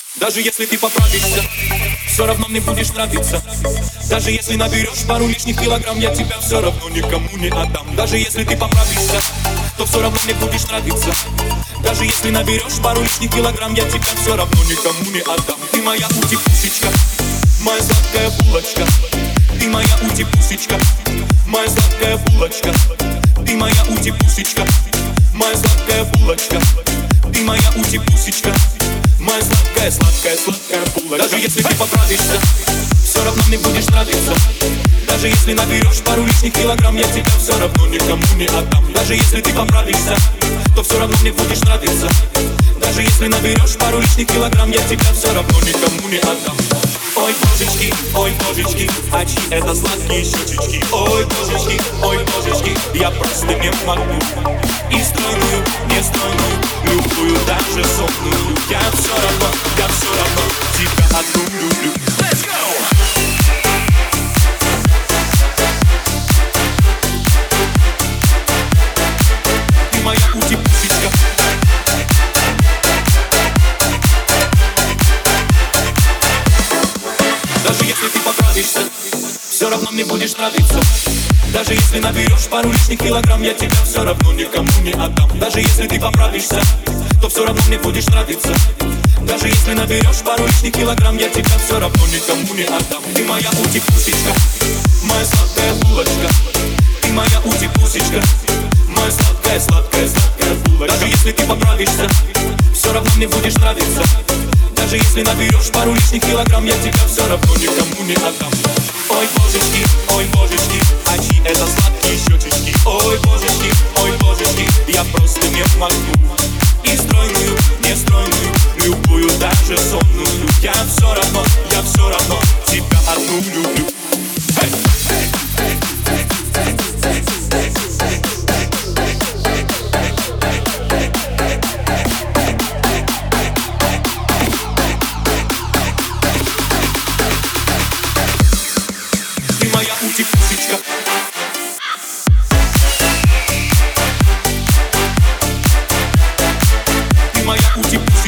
Даже если ты поправишься, все равно мне будешь нравиться. Даже если наберешь пару лишних килограмм, я тебя все равно никому не отдам. Даже если ты поправишься, то все равно мне будешь нравиться. Даже если наберешь пару лишних килограмм, я тебя все равно никому не отдам. Ты моя ути-пусечка, моя сладкая булочка. Ты моя ути-пусечка, моя сладкая булочка. Ты моя ути-пусечка, моя сладкая булочка. Ты моя ути-пусечка, моя сладкая, сладкая, сладкая булочка. Даже если ты поправишься, все равно мне будешь нравиться. Даже если наберешь пару лишних килограмм, я тебя все равно никому не отдам. Даже если ты поправишься, то все равно мне будешь нравиться. Даже если наберешь пару лишних килограмм, я тебя все равно никому не отдам. Ой, божечки, а чьи это сладкие щечечки? Ой, божечки, я просто не могу. И стройную, нестройную, любую, даже сонную, я все равно тебя одну люблю. Let's go! Ты моя ути-пусечка. Даже если ты поправишься, все равно мне будешь нравиться. Даже если наберешь пару лишних килограмм, я тебя все равно никому не отдам. Даже если ты поправишься, то все равно мне будешь нравиться. Даже если наберешь пару лишних килограмм, я тебя все равно никому не отдам. Ты моя ути-пусечка, моя сладкая булочка. Ты моя ути-пусечка, моя сладкая, сладкая, сладкая булочка. Даже если ты поправишься, все равно мне будешь нравиться. Даже если наберешь пару лишних килограмм, я тебя все равно никому не отдам. Ой, божечки, а чьи это сладкие щечечки? Ой, божечки, я просто не могу. И стройную, нестройную, любую, даже сонную, я все равно тебя одну люблю. Hey! Ты моя ути-пусечка. Ты моя ути-пусечка.